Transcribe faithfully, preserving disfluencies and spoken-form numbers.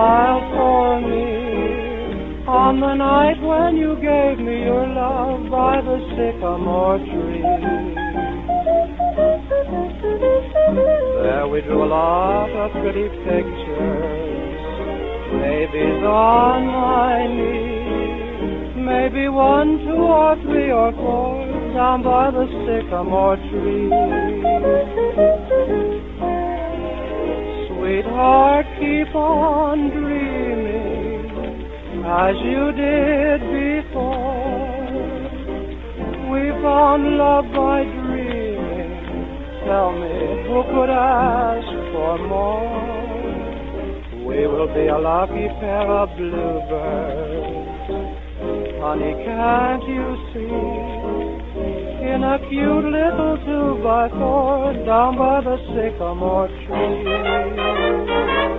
smiled for me on the night when you gave me your love by the sycamore tree. There we drew a lot of pretty pictures, babies on my knee, maybe one, two, or three, or four down by the sycamore tree. Sweetheart, keep on dreaming as you did before. We found love by dreaming. Tell me, who could ask for more? We will be a lucky pair of bluebirds. Honey, can't you see? In a cute little two by four down by the sycamore tree.